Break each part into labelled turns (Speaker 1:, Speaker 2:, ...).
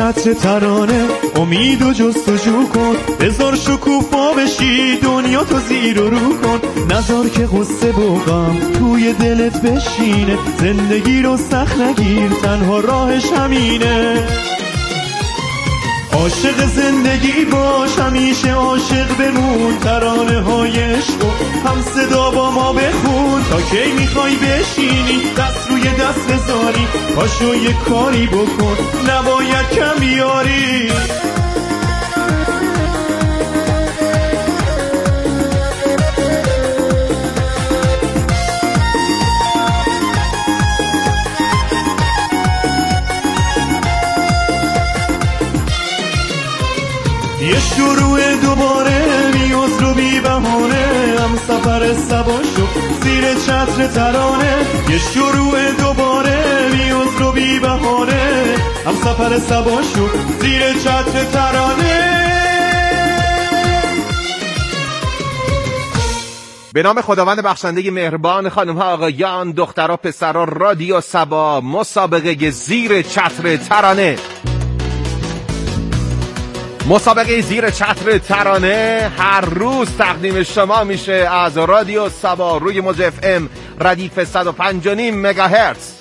Speaker 1: چتر ترانه امید و جستجو کن، بذار شکوفا بشی دنیا تو زیر و رو کن، نذار که غصه و غم توی دلت بشینه، زندگی رو سخت نگیر تنها راهش همینه. عاشق زندگی باش همیشه عاشق بمون، ترانه های عشق هم صدا با ما بخون، تا کی میخوای بشینی دست روی دست بذاری، پاشو یه کاری بکن نباید کم بیاری. یه شروع دوباره نیاز رو بی بهانه، هم سفر سبا شو زیر چتر ترانه. یه شروع دوباره نیاز رو بی بهانه، هم سفر سبا شو زیر چتر ترانه.
Speaker 2: به نام خداوند بخشنده مهربان، خانم ها آقایان، دخترها پسرها، رادیو سبا مسابقه زیر چتر ترانه. مسابقه زیر چتر ترانه هر روز تقدیم شما میشه از رادیو سبا روی موج اف ام ردیف 105.5 مگاهرتز.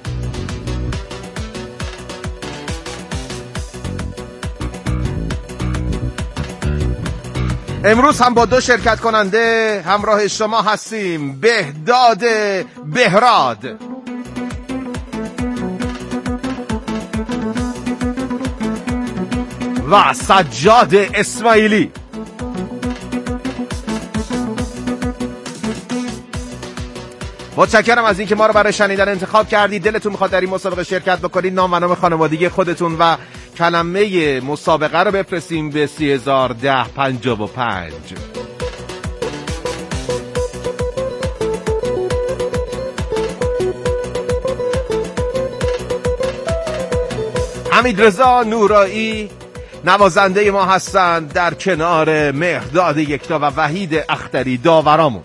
Speaker 2: امروز هم با دو شرکت کننده همراه شما هستیم، بهداد بهراد و سجاد اسماعیلی. متشکرم از اینکه ما رو برای شنیدن انتخاب کردید. دلتون میخواد در این مسابقه شرکت بکنید، نام و نام خانوادگی خودتون و کلمه مسابقه رو بفرستیم به 301055. حمیدرضا نورایی نوازنده ما هستند در کنار مهرداد یکتا و وحید اختری داورامون.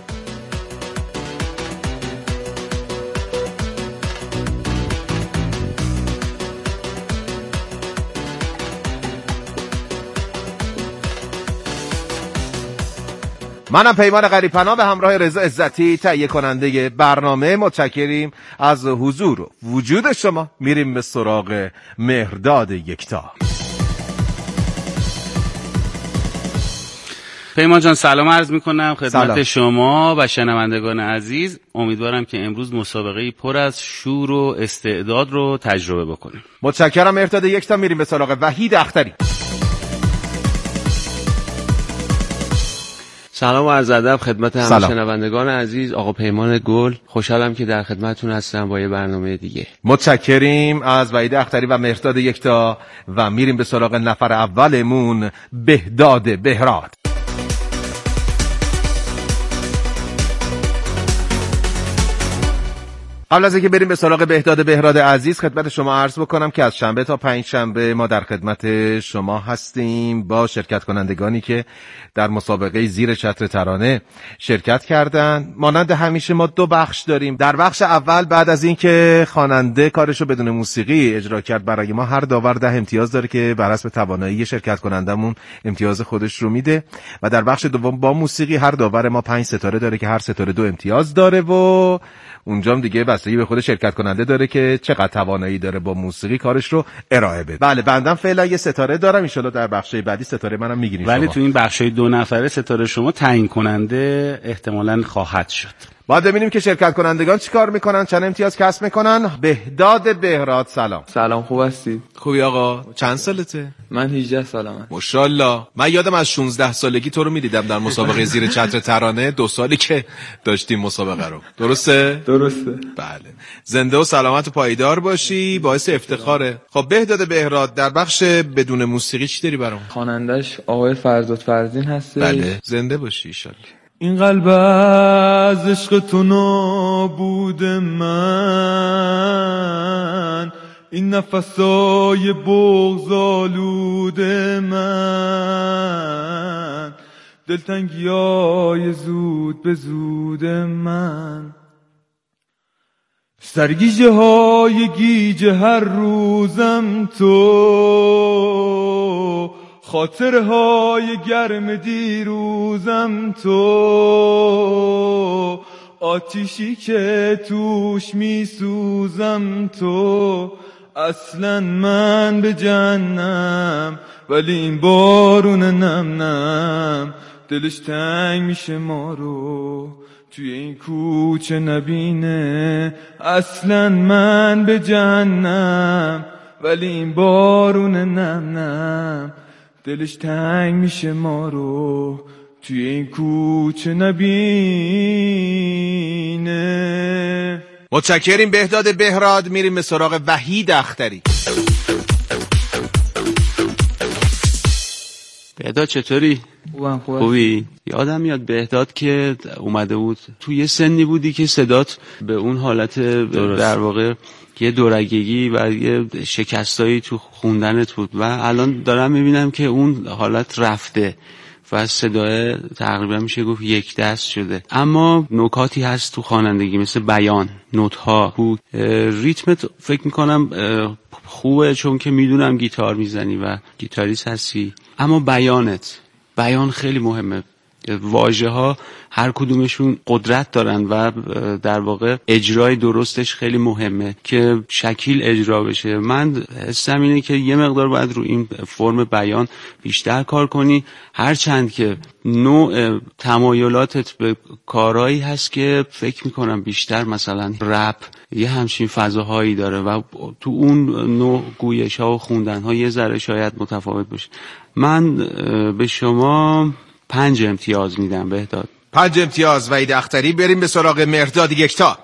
Speaker 2: منم پیمان غریب‌پناه به همراه رضا عزتی تهیه کننده برنامه. متشکریم از حضور و وجود شما. میریم به سراغ مهرداد یکتا.
Speaker 3: پیمان جان سلام عرض میکنم خدمت شما و شنوندگان عزیز. امیدوارم که امروز مسابقه پر از شور و استعداد رو تجربه بکنیم.
Speaker 2: متشکرم مهرداد یکتا. میریم به سراغ وحید اختری.
Speaker 4: سلام و عرض ادب خدمت همه شنوندگان عزیز. آقا پیمان گل، خوشحالم که در خدمتتون هستم با یه برنامه دیگه.
Speaker 2: متشکریم از وحید اختری و مهرداد یکتا و میریم به سراغ نفر اولمون، بهداد بهراد. قبل از اینکه بریم به سراغ بهداد بهراد عزیز، خدمت شما عرض بکنم که از شنبه تا پنجشنبه ما در خدمت شما هستیم با شرکت کنندگانی که در مسابقه زیر چتر ترانه شرکت کردن. مانند همیشه ما دو بخش داریم. در بخش اول بعد از اینکه خواننده کارشو بدون موسیقی اجرا کرد برای ما، هر داور 10 امتیاز داره که بر حسب توانایی شرکت کنندمون امتیاز خودش رو میده و در بخش دوم با موسیقی هر داور ما 5 ستاره داره که هر ستاره 2 امتیاز داره و اونجام دیگه بستگی به خود شرکت کننده داره که چقدر توانایی داره با موسیقی کارش رو ارائه بده. بله بندم فعلا یه ستاره دارم، ان شاءالله در بخش بعدی ستاره منم میگیریم.
Speaker 3: ولی تو این بخشای 2 نفره ستاره شما تعیین کننده احتمالاً خواهد شد.
Speaker 2: باید ببینیم که شرکت کنندگان چیکار میکنن، چند امتیاز کسب میکنن. بهداد بهراد سلام.
Speaker 4: سلام، خوب هستید؟
Speaker 2: خوبی آقا؟ چند سالته؟
Speaker 4: من 18 سالمه.
Speaker 2: ماشاءالله. من یادم از 16 سالگی تو رو میدیدم در مسابقه زیر چتر ترانه، 2 سالی که داشتیم مسابقه رو. درسته؟
Speaker 4: درسته.
Speaker 2: بله. زنده و سلامت و پایدار باشی، باعث افتخاره. خب بهداد بهراد، در بخش بدون موسیقی چی داری برام؟
Speaker 4: خوانندش آقای فرزاد فرزین هست.
Speaker 2: بله. زنده باشی ان شاءالله.
Speaker 1: این قلب از عشق تو نابود من، این نفسای بغض آلود من، دلتنگیای زود به زود من،
Speaker 5: سرگیجه های گیجه هر روزم تو، خاطرهای گرم دیروزم تو، آتیشی که توش میسوزم تو. اصلا من به جنم ولی این بارون نم نم دلش تنگ میشه ما رو توی این کوچه نبینه. اصلا من به جنم ولی این بارون نم نم دلش تنگ میشه ما رو توی این کوچه نبینه.
Speaker 2: متشکریم بهداد بهراد. میریم به سراغ وحید اختری.
Speaker 4: بهداد چطوری؟ خوبی؟ یادم میاد بهداد که اومده بود تو یه سنی بودی که صدات به اون حالت در واقع یه دورگگی و یه شکستایی تو خوندنت بود و الان دارم میبینم که اون حالت رفته و صدای تقریبا میشه گفت یک دست شده. اما نکاتی هست تو خوانندگی مثل بیان، نوت‌ها، ریتمت فکر میکنم خوبه چون که میدونم گیتار میزنی و گیتاریست هستی، اما بیان خیلی مهمه. واژه ها هر کدومشون قدرت دارن و در واقع اجرای درستش خیلی مهمه که شکیل اجرا بشه. من حسم اینه که یه مقدار باید رو این فرم بیان بیشتر کار کنی، هرچند که نوع تمایلاتت به کارهایی هست که فکر میکنم بیشتر مثلا رپ یه همچین فضاهایی داره و تو اون نوع گویش ها و خوندن ها یه ذره شاید متفاوت باشه. من به شما 5 امتیاز میدم بهداد.
Speaker 2: 5 امتیاز وحید اختری. بریم به سراغ مهرداد یکتا.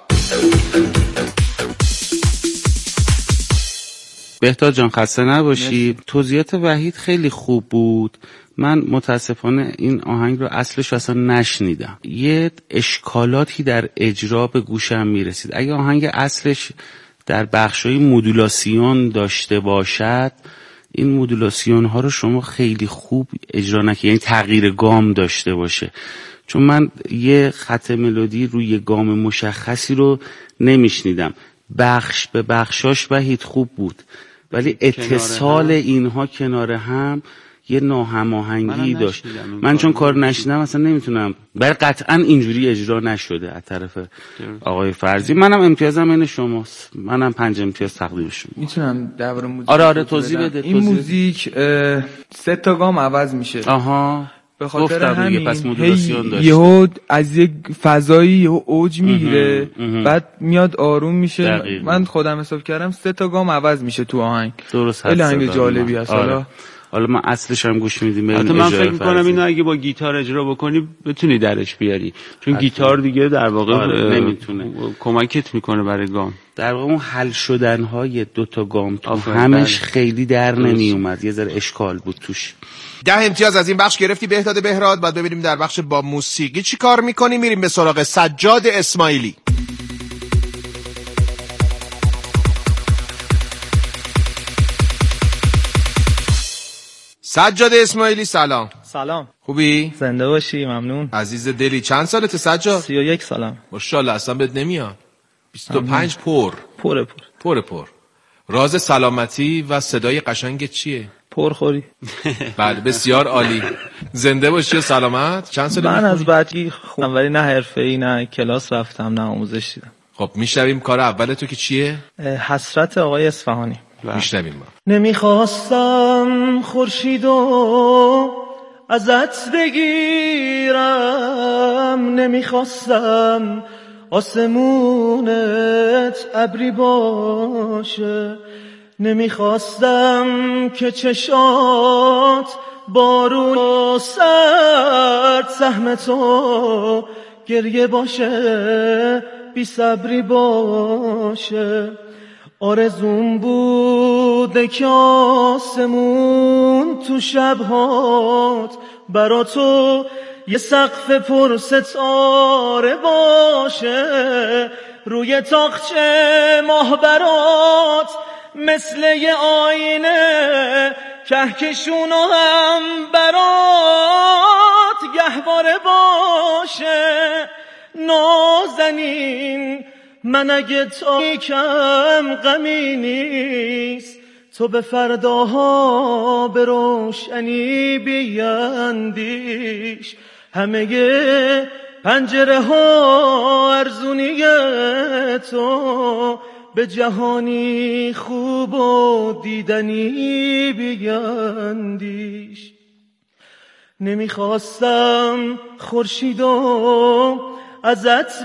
Speaker 3: بهداد جان خسته نباشی. توضیحات وحید خیلی خوب بود. من متاسفانه این آهنگ رو اصلش اصلا نشنیدم. یه اشکالاتی در اجرا به گوشم میرسید. اگه آهنگ اصلش در بخشای مدولاسیون داشته باشد، این مدولاسیون ها رو شما خیلی خوب اجرا نکنید، یعنی تغییر گام داشته باشه. چون من یه خط ملودی روی گام مشخصی رو نمیشنیدم. بخش به بخشاش وحید خوب بود، ولی اتصال اینها کنار هم یه ناهماهنگی داشت. من چون کار نشیدم اصلا نمیتونم، برای قطعا اینجوری اجرا نشده از طرف آقای فرزی. منم امتیازم این شماست. منم 5 امتیاز تقدیم شما.
Speaker 5: میتونم درباره موزیک
Speaker 3: آره توضیح بده.
Speaker 5: این موزیک 3 تا گام عوض میشه.
Speaker 3: آها
Speaker 5: به خاطر همین
Speaker 3: پس مدولاسیون داشت.
Speaker 5: یهو از یک فضایی یهو اوج میگیره بعد میاد آروم میشه.
Speaker 3: دقیقا.
Speaker 5: من خودم حساب کردم 3 تا گام عوض میشه تو آهنگ.
Speaker 3: درست هست.
Speaker 5: خیلی آهنگ جالبی است.
Speaker 3: حالا من اصلش هم گوش میدیم.
Speaker 4: البته من فکر میکنم اینو اگه با گیتار اجرا بکنی بتونی درش بیاری، چون گیتار دیگه در واقع
Speaker 3: نمیتونه
Speaker 4: کمکت میکنه برای گام.
Speaker 3: در واقع اون حل شدن های 2 تا گام تو همش خیلی در نمی اومد، یه ذره اشکال بود توش.
Speaker 2: 10 امتیاز از این بخش گرفتی بهداد بهراد. بعد ببینیم در بخش با موسیقی چی کار میکنی. میریم به سراغ سجاد اسماعیلی. سجاد اسماعیلی سلام.
Speaker 6: سلام.
Speaker 2: خوبی؟
Speaker 6: زنده باشی. ممنون.
Speaker 2: عزیز دلی. چند سالته سجاد؟
Speaker 6: 31 سالم.
Speaker 2: ماشاءالله اصلا بهت نمیاد. 25 پر. راز سلامتی و صدای قشنگ چیه؟
Speaker 6: پرخوری.
Speaker 2: بله بسیار عالی. زنده باشی و سلامت. چند سال
Speaker 6: من از بچگی خوندم ولی نه حرفه‌ای نه کلاس رفتم نه آموزش دیدم.
Speaker 2: خب میشنویم کار اول تو که چیه؟
Speaker 6: حسرت آقای اصفهانی.
Speaker 2: میشنویم ما.
Speaker 6: نمیخواستم خورشیدو ازت بگیرم، نمیخواستم آسمونت ابری باشه، نمیخواستم که چشات بارون و سرد سهم تو گریه باشه، بی صبری باشه. آرزوم بوده که آسمون تو شبهات برا تو یه سقف پر ستاره باشه، روی تاقچه ماه برات مثل یه آینه کهکشون و هم برات گهواره باشه. نازنین
Speaker 7: من اگه تاریکم غمی نیست، تو به فرداها به روشنی بیندیش. همه پنجره ها ارزونی تو، به جهانی خوب و دیدنی بیندیش. نمیخواستم خورشیدو ازت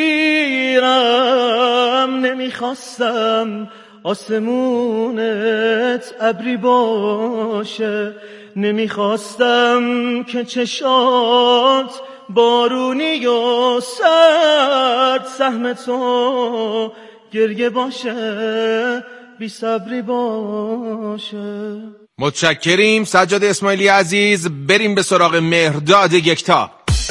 Speaker 7: بگیرم، نمیخواستم آسمونت ابری باشه، نمیخواستم که چشات بارونی و سرد سهم تو گریه باشه، بی صبری باشه.
Speaker 2: متشکریم سجاد اسماعیلی عزیز. بریم به سراغ مهرداد یکتا.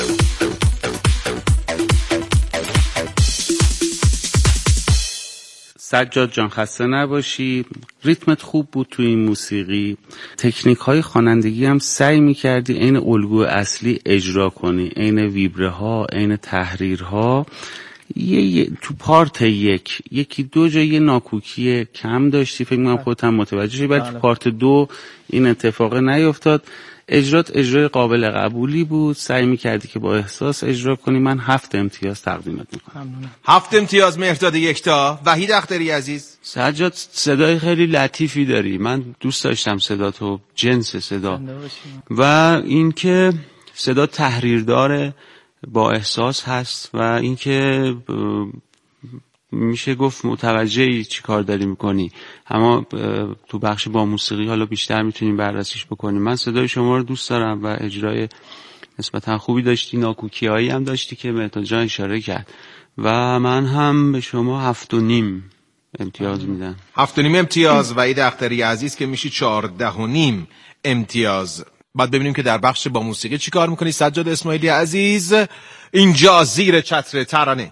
Speaker 3: سجاد جان خسته نباشی، ریتمت خوب بود تو این موسیقی، تکنیک های خوانندگی هم سعی میکردی عین الگو اصلی اجرا کنی، عین ویبره ها، عین تحریر ها. تو پارت یکی دو جا یه ناکوکی کم داشتی، فکر میکنم خودت هم متوجه شدی، ولی تو پارت 2 این اتفاق نیفتاد. اجرای قابل قبولی بود، سعی میکردی که با احساس اجرا کنی. من 7 امتیاز تقدیمت میکنم.
Speaker 2: 7 امتیاز مهرداد یکتا. وحید اختری عزیز.
Speaker 4: سجاد صدای خیلی لطیفی داری، من دوست داشتم صداتو، جنس صدا و اینکه صدا تحریرداره، با احساس هست و اینکه میشه گفت متوجهی چی کار داری میکنی. اما تو بخش با موسیقی حالا بیشتر میتونیم بررسیش بکنیم. من صدای شما رو دوست دارم و اجرای نسبتا خوبی داشتی، ناکوکیایی هم داشتی که مهرداد جان اشاره کرد و من هم به شما 7.5 امتیاز میدم.
Speaker 2: 7.5 امتیاز وحید اختری عزیز که میشی 14.5 امتیاز. بعد ببینیم که در بخش با موسیقی چی کار میکنی سجاد اسماعیلی عزیز. اینجا زیر چتر ترانه.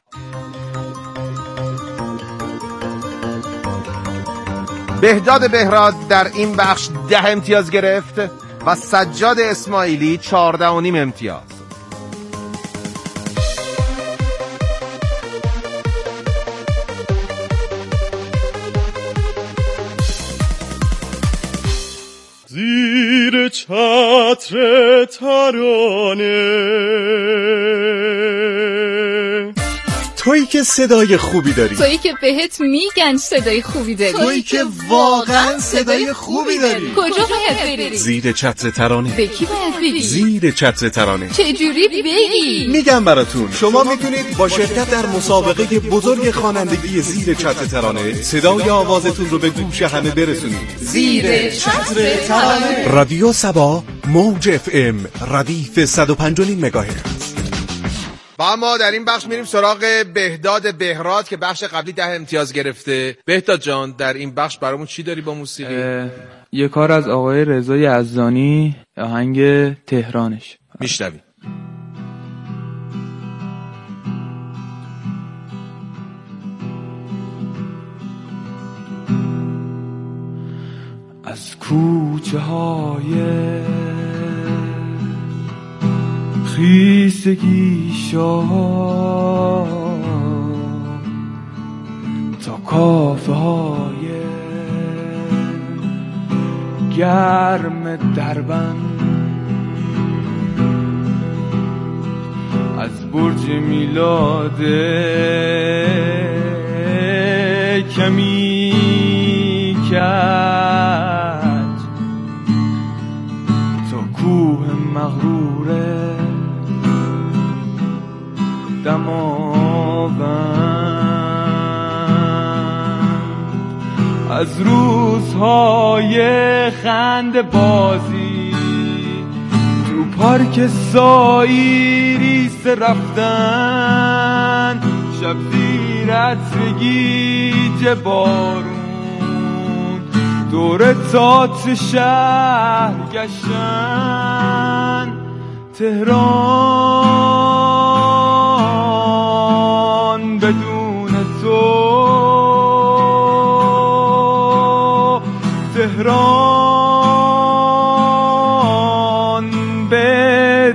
Speaker 2: بهداد بهراد در این بخش 10 امتیاز گرفت و سجاد اسماعیلی 14.5 امتیاز.
Speaker 1: زیر چتر ترانه تویی که صدای خوبی داری،
Speaker 8: تویی که بهت میگن صدای خوبی داری،
Speaker 1: تویی که واقعا صدای خوبی داری.
Speaker 8: کجا باید بری؟
Speaker 1: زیر چتر ترانه.
Speaker 8: به کی باید بگی؟
Speaker 1: زیر چتر ترانه.
Speaker 8: چجوری بگی؟
Speaker 1: میگم براتون. شما میتونید با شرکت در مسابقه بزرگ خوانندگی زیر چتر ترانه صدای آوازتون رو به گوش همه برسونید.
Speaker 8: زیر چتر ترانه.
Speaker 1: رادیو سبا موج اف ام ردیف 105.5 مگاهرتز.
Speaker 2: با ما در این بخش میریم سراغ بهداد بهراد که بخش قبلی 10 امتیاز گرفته. بهداد جان در این بخش برامون چی داری با موسیقی؟
Speaker 5: یه کار از آقای رضا یزدانی، آهنگ تهرانش.
Speaker 2: میشنوی.
Speaker 5: از کوچه های خیسگی شاه تا کافه های گرم دربند، از برج میلاد کمی کج تا کوه مغروره دماوند، از روزهای خنده بازی تو پارک سایریس رفتن، شب زیر عطر گیج بارون دور تئاتر شهر گشتن. تهران بدون تو، تهران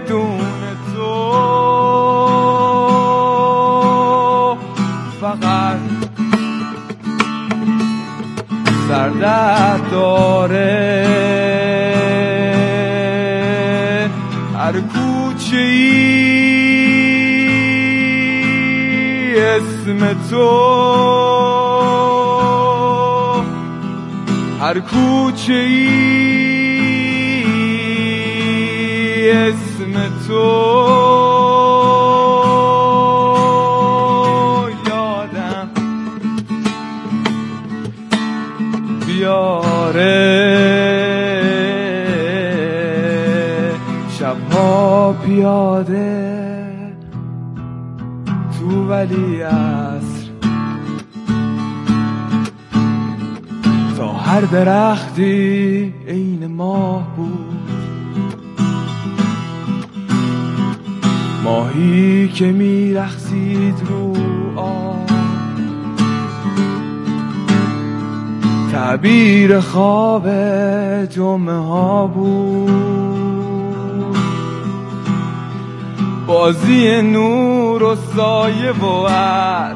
Speaker 5: بدون تو، فقط درد داره. هر کوچه ای اسم تو، هر کوچه ای اسم تو یادم بیاره. شبها پیاده تو ولیعصر، تا هر درختی عین ماه بود، ماهی که میرقصید رو آب، تعبیر خواب جمعه ها بود، بازی نور و سایه و عطر.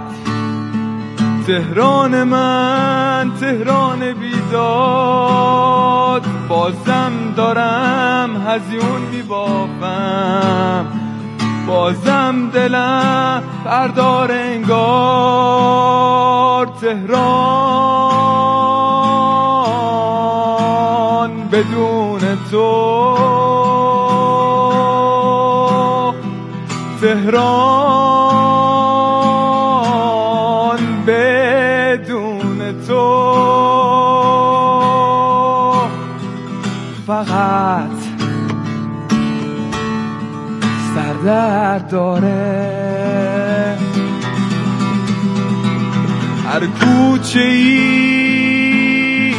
Speaker 5: تهران من، تهران بیداد، بازم دارم هزیون میبافم، بازم دلم بردار انگار. تهران بدون تو، تهران بدون تو فقط سردرد داره. هر کوچه ای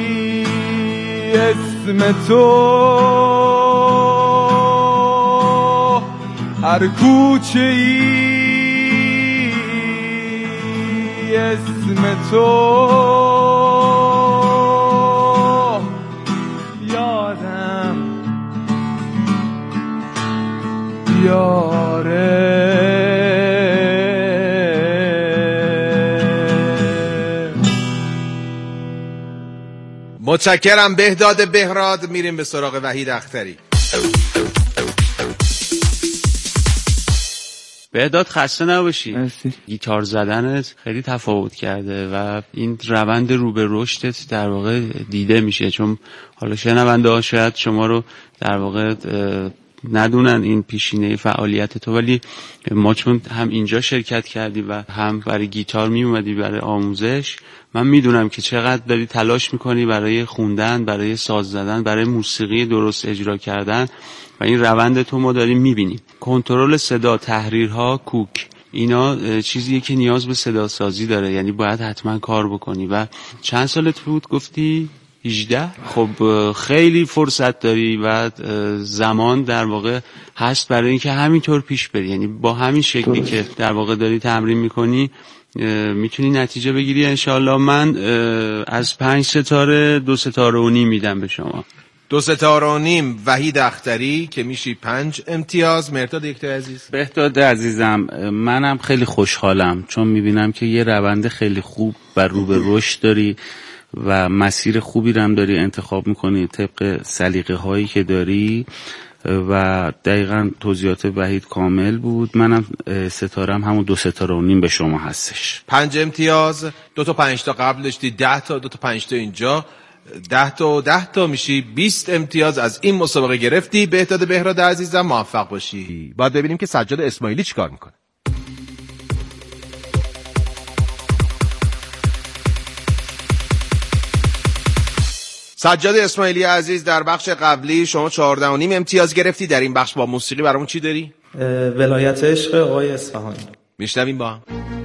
Speaker 5: اسم تو، هر کوچه ای اسم تو یادم بیاره.
Speaker 2: متشکرم بهداد بهراد. میریم به سراغ وحید اختری.
Speaker 4: بهداد خسته نباشی.
Speaker 5: مرسی.
Speaker 4: گیتار زدنت خیلی تفاوت کرده و این روند رو به رشدت در واقع دیده میشه، چون حالا شنونده ها شاید شما رو در واقع ندونن این پیشینه فعالیت تو، ولی ما چون هم اینجا شرکت کردی و هم برای گیتار می اومدی برای آموزش، من میدونم که چقدر داری تلاش میکنی برای خوندن، برای ساز زدن، برای موسیقی درست اجرا کردن و این روند تو ما داریم میبینیم. کنترل صدا، تحریرها، کوک، اینا چیزیه که نیاز به صدا سازی داره، یعنی باید حتما کار بکنی. و چند سالت بود گفتی؟ 18. خب خیلی فرصت داری و زمان در واقع هست برای اینکه همینطور پیش بری، یعنی با همین شکلی که در واقع داری تمرین میکنی میتونی نتیجه بگیری انشالله. من از 5 ستاره 2 ستاره و نیم میدم به شما.
Speaker 2: 2 ستاره و نیم وحید اختری که میشی 5 امتیاز. مرداد یکتا عزیز.
Speaker 3: بهداد عزیزم، منم خیلی خوشحالم چون میبینم که یه روند خیلی خوب و رو به رشد داری و مسیر خوبی رو هم داری انتخاب میکنی طبق سلیقه هایی که داری و دقیقاً توضیحات وحید کامل بود. منم ستارم همون 2 ستاره و نیم به شما هستش.
Speaker 2: 5 امتیاز. 2 تا 5 تا قبل داشتی، 10 تا، 2 تا 5 تا اینجا، 10 تا و 10 تا میشی 20 امتیاز از این مسابقه گرفتی. بهداد بهراد عزیزم موفق باشی. باید ببینیم که سجاد اسماعیلی چیکار میکنه. سجاد اسماعیلی عزیز، در بخش قبلی شما 14.5 امتیاز گرفتی. در این بخش با موسیقی برامون چی داری؟
Speaker 6: ولایت عشق آقای اصفهانی.
Speaker 2: میشنویم با هم.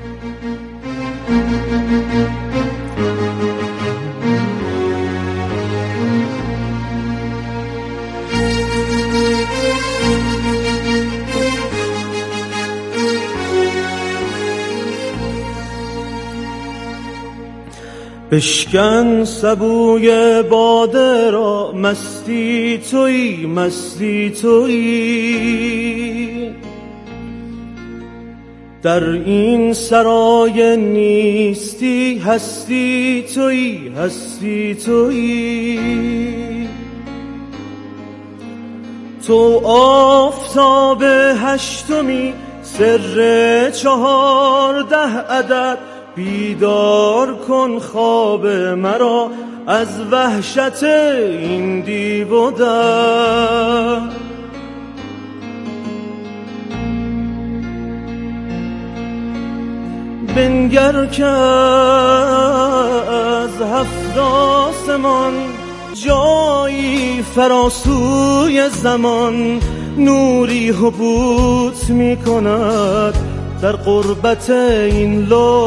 Speaker 7: بشکن سبوی باده را، مستی تویی، مستی تویی. در این سرای نیستی هستی تویی، هستی تویی. تو آفتاب هشتمی، سر 14 عدد، بیدار کن خواب مرا از وحشت این دیو و در. بنگر که از 7 آسمان جایی فراسوی زمان نوری حبوط می کند در قربت این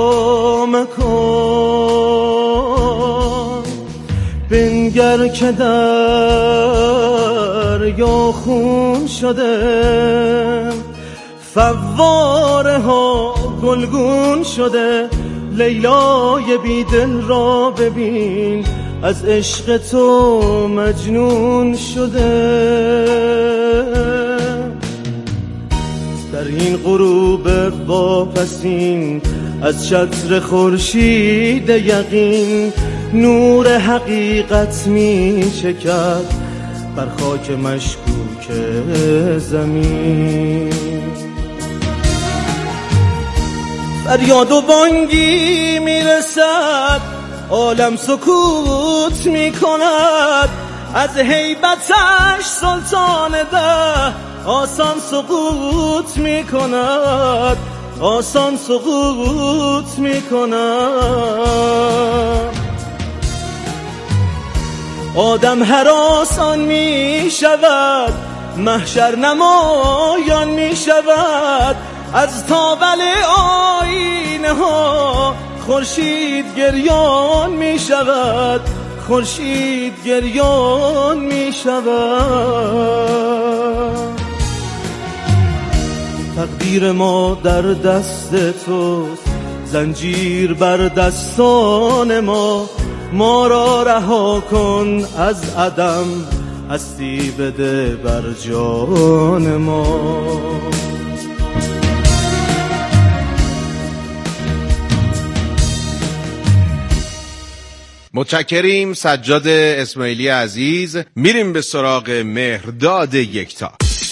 Speaker 7: لامکان. بنگر که دریا خون شده، فواره ها گلگون شده، لیلای بیدل را ببین از عشق تو مجنون شده. در این غروب واپسین از چتر خورشید یقین نور حقیقت می چکد بر خاک مشکوک زمین. فریاد و بانگی میرسد، عالم سکوت میکند، از هیبتش سلطان ده آسان سقوط میکند، آسان سقوط میکند. آدم هراسان میشود، محشر نمایان میشود، از تاول آینه ها خورشید گریان می شود، خورشید گریان می شود. تقدیر ما در دست توست، زنجیر بر دستان ما، ما را رها کن از عدم، هستی بده بر جان ما.
Speaker 2: متشکریم سجاد اسماعیلی عزیز. میریم به سراغ مهرداد یکتا.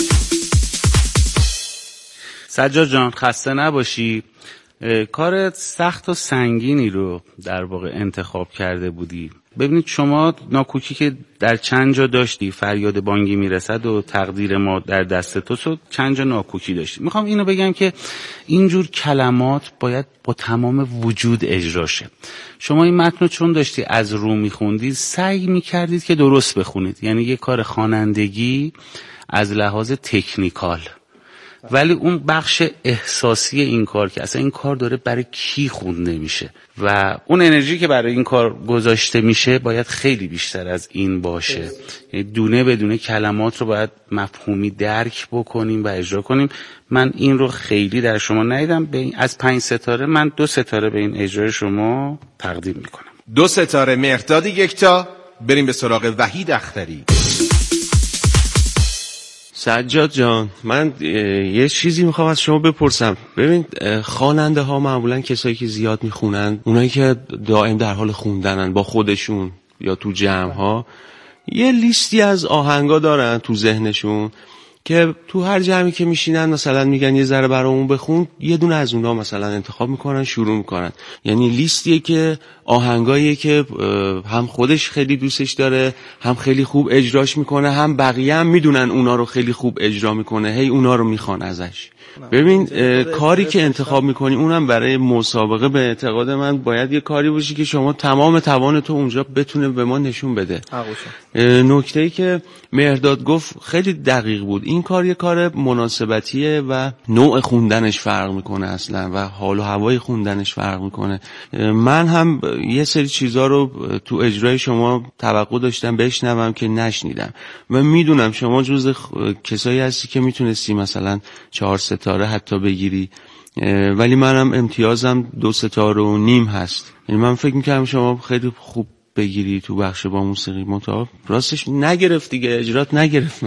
Speaker 3: سجاد جان خسته نباشی، کار سخت و سنگینی رو در واقع انتخاب کرده بودی. ببینید شما ناکوکی که در چند جا داشتی، فریاد بانگی میرسد و تقدیر ما در دست تو شد، چند جا ناکوکی داشتی. میخوام اینو بگم که اینجور کلمات باید با تمام وجود اجرا شه. شما این متن رو چون داشتی از رو میخوندید، سعی میکردید که درست بخونید، یعنی یه کار خوانندگی از لحاظ تکنیکال، ولی اون بخش احساسی این کار که اصلا این کار داره برای کی خونده میشه و اون انرژی که برای این کار گذاشته میشه باید خیلی بیشتر از این باشه. یعنی دونه بدونه کلمات رو باید مفهومی درک بکنیم و اجرا کنیم. من این رو خیلی در شما ندیدم. از 5 ستاره من 2 ستاره به این اجرای شما تقدیم میکنم.
Speaker 2: 2 ستاره مهرداد یکتا. بریم به سراغ وحید اختری.
Speaker 4: سجاد جان، من یه چیزی میخوام از شما بپرسم. ببین خواننده ها معمولا کسایی که زیاد میخونن، اونایی که دائم در حال خوندنن با خودشون یا تو جمع ها، یه لیستی از آهنگا دارن تو ذهنشون که تو هر جمعی که میشینن مثلا میگن یه ذره برامون بخون، یه دونه از اونها مثلا انتخاب میکنن، شروع میکنن. یعنی لیستیه که آهنگاییه که هم خودش خیلی دوستش داره، هم خیلی خوب اجراش میکنه، هم بقیه هم میدونن اونا رو خیلی خوب اجرا میکنه، هی اونا رو میخوان ازش. ببین کاری که انتخاب میکنی اونم برای مسابقه به اعتقاد من باید یه کاری باشه که شما تمام توان تو اونجا بتونه به ما نشون بده. نکته‌ای که مهرداد گفت خیلی دقیق بود. این کار یه کار مناسبتیه و نوع خوندنش فرق میکنه اصلا و حال و هوای خوندنش فرق میکنه. من هم یه سری چیزا رو تو اجرای شما توقع داشتم بشنوم که نشنیدم و میدونم شما جز کسایی هستی که میتونستی مثلا 4 ستاره حتی بگیری، ولی منم امتیازم 2.5 ستاره هست. یعنی من فکر میکنم شما خیلی خوب بگیری تو بخش با موسیقی، راستش نگرفت دیگه، اجرات نگرفت. من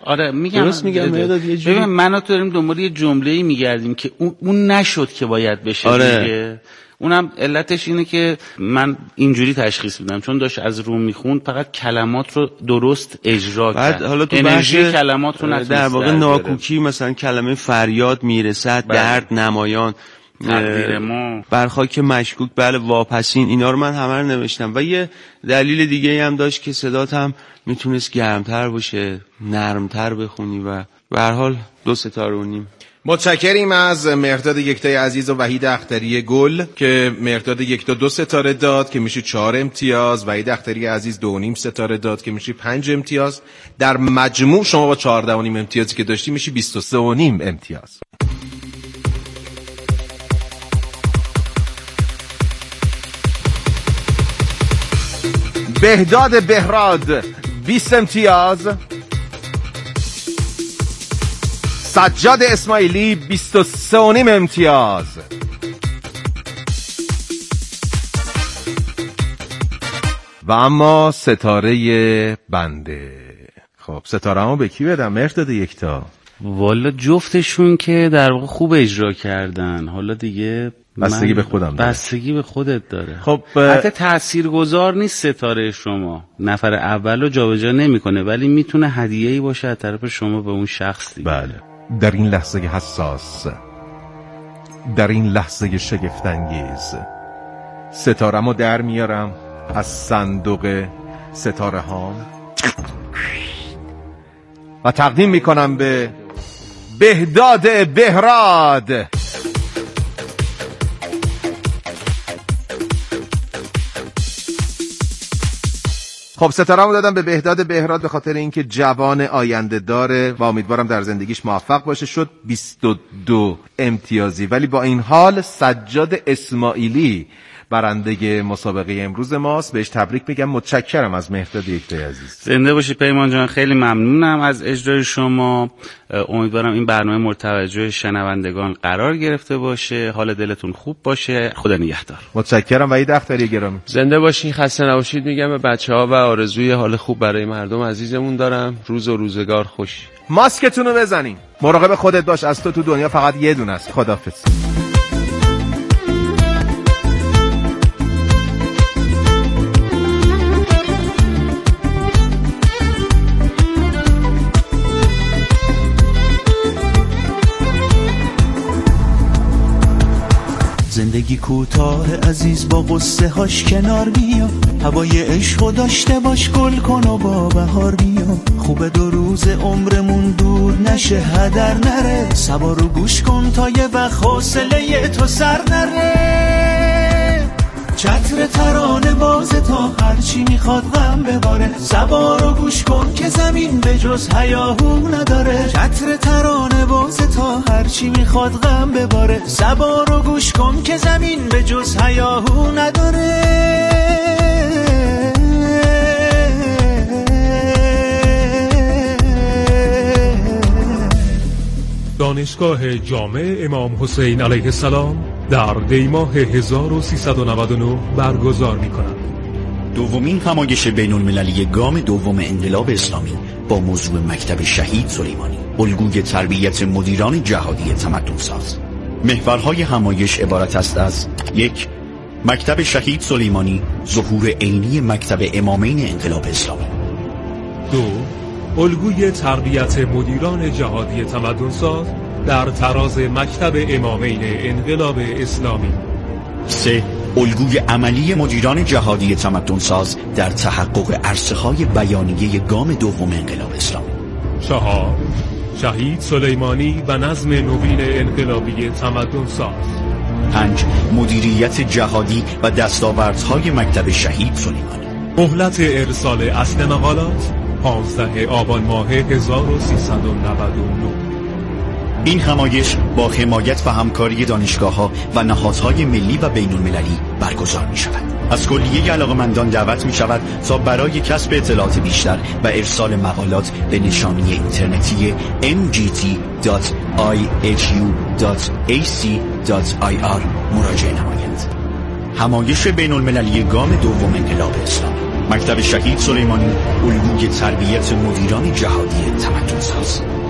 Speaker 3: آره میگم
Speaker 4: درست میگم مرداد یه جوری.
Speaker 3: ببین من و تو داریم دنبال یه جمله‌ای میگردیم که اون نشد که باید بشه.
Speaker 4: آره.
Speaker 3: دیگه اونم علتش اینه که من اینجوری تشخیص میدم چون داشت از رو میخوند فقط کلمات رو درست اجرا کرد.
Speaker 4: حالا تو
Speaker 3: انرژی کلمات رو نتونست
Speaker 4: در واقع ناکوکی مثلا کلمه فریاد میرسد، درد نمایان،
Speaker 3: تقدیر ما،
Speaker 4: برخاک مشکوک، بله واپسین، اینا رو من همه رو نوشتم. و یه دلیل دیگه هم داشت که صدات هم میتونست گرمتر باشه، نرمتر بخونی و به هر حال 2 ستاره و نیم.
Speaker 2: متشکریم از مهرداد یکتای عزیز و وحید اختری گل که مهرداد یکتا 2 ستاره داد که میشه 4 امتیاز، وحید اختری عزیز 2.5 ستاره داد که میشه 5 امتیاز. در مجموع شما با 14.5 امتیازی که داشتی میشه 23.5 امتیاز. بهداد بهراد 20 امتیاز، سجاد اسماعیلی 23.5 امتیاز، و اما ستاره بنده. خب ستاره همو به کی بدم مهرداد یکتا؟
Speaker 3: والا جفتشون که در واقع خوب اجرا کردن، حالا دیگه
Speaker 2: بستگی به خودم داره.
Speaker 3: بستگی به خودت داره.
Speaker 2: خب
Speaker 3: حتی تاثیرگذار نیست ستاره شما، نفر اول رو جابجا نمیکنه ولی میتونه هدیه‌ای باشه از طرف شما به اون شخص دیگه.
Speaker 2: بله. در این لحظه حساس، در این لحظه شگفت‌انگیز، ستاره‌مو در میارم از صندوق ستاره هام و تقدیم میکنم به بهداد بهراد. خب ستاره‌مو دادم به بهداد بهراد به خاطر اینکه جوان آینده داره و امیدوارم در زندگیش موفق باشه. شد 22 امتیازی. ولی با این حال سجاد اسماعیلی برنده مسابقه امروز ماست. بهش تبریک میگم. متشکرم از مهرداد یکتای عزیز.
Speaker 3: زنده باشی پیمان جان، خیلی ممنونم از اجرای شما. امیدوارم این برنامه مورد توجه شنوندگان قرار گرفته باشه. حال دلتون خوب باشه. خدا نگهدار.
Speaker 2: متشکرم وحید اختری گرامی.
Speaker 4: زنده باشین، خسته نباشید میگم به بچه‌ها و آرزوی حال خوب برای مردم عزیزمون دارم. روز و روزگار خوش.
Speaker 2: ماسکتون رو بزنین. مراقب خودت باش. از تو دنیا فقط یه دونه است. خداحافظ.
Speaker 9: زندگی کوتاه عزیز، با قصه هاش کنار بیا، هوای عشق داشته باش، گل کن و با بهار بیا. خوبه 2 روز عمرمون دور نشه، هدر نره، سوار رو گوش کن تا یه وقت حوصله تو سر نره. چتر ترانه باز تا هرچی میخواد غم بباره، سوار رو گوش کن که زمین به جز هیاهو نداره. چتر ترانه باز تا هرچی میخواد غم بباره، سوار رو گوش کن که زمین به جز هیاهو نداره.
Speaker 10: دانشگاه جامع امام حسین علیه السلام در دیماه 1399 برگزار می‌کند.
Speaker 11: دومین همایش بین‌المللی گام دوم انقلاب اسلامی با موضوع مکتب شهید سلیمانی، الگوی تربیت مدیران جهادی تمدن‌ساز. محورهای همایش عبارت است از: 1. مکتب شهید سلیمانی، ظهور عینی مکتب امامین انقلاب اسلامی.
Speaker 10: 2. الگوی تربیت مدیران جهادی تمدن‌ساز در تراز مکتب امامین انقلاب اسلامی.
Speaker 11: 3. الگوی عملی مدیران جهادی تمدن‌ساز در تحقق عرصه‌های بیانیه گام دوم انقلاب اسلامی.
Speaker 10: 4. شهید سلیمانی و نظم نوین انقلابی تمدن‌ساز.
Speaker 11: 5. مدیریت جهادی و دستاوردهای مکتب شهید سلیمانی.
Speaker 10: مهلت ارسال اصل مقالات 15 آبان ماه 1399.
Speaker 11: این همایش با حمایت و همکاری دانشگاه‌ها و نهادهای ملی و بین‌المللی برگزار می‌شود. از کلیه علاقه‌مندان دعوت می‌شود تا برای کسب اطلاعات بیشتر و ارسال مقالات به نشانی اینترنتی mgt.ihu.ac.ir مراجعه نمایند. همایش بین المللی گام دوم انقلاب اسلامی. مکتب شهید سلیمانی، الگوی تربیت مدیران جهادی تمدن ساز.